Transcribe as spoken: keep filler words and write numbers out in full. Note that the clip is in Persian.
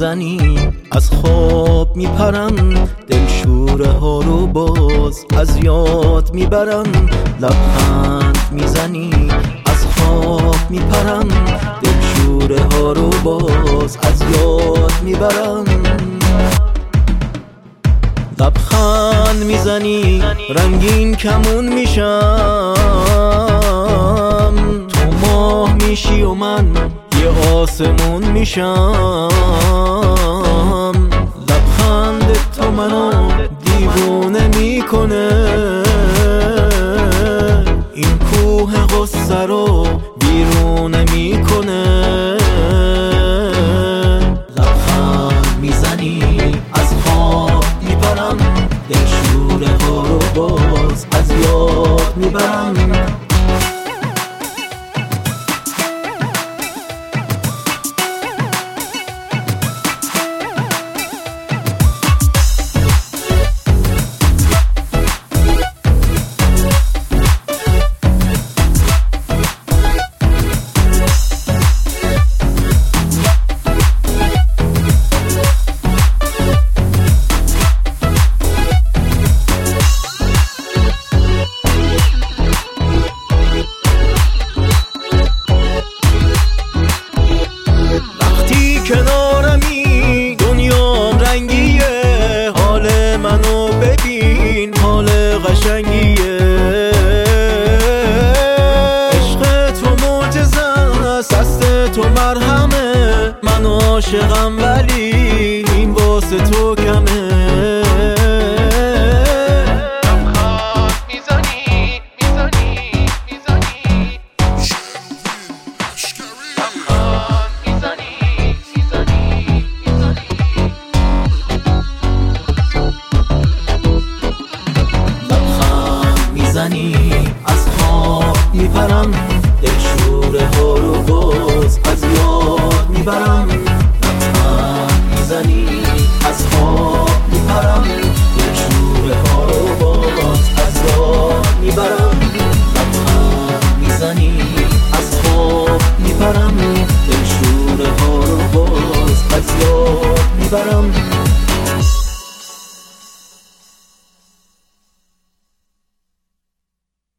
میزنی از خواب میپرم، دلشوره ها رو باز از یاد میبرم. لبخند میزنی از خواب میپرم، دلشوره ها رو باز از یاد میبرم. لبخند میزنی رنگین کمون میشم، تو ماه میشی و من یه آسمون میشم. لبخند تو منو دیوونه میکنه، این کوه غصه رو بیرون میکنه. لبخند میزنی از خواب میپرم، دلشوره ها رو باز از یاد میبرم. کنارمی دنیام رنگیه، حال منو ببین حال قشنگیه. عشق تو معجزه است، دست تو مرهمه، من عاشقم ولی این واسه تو کمه. از خواب میپرم، دلشوره ها رو باز از یاد میبرم.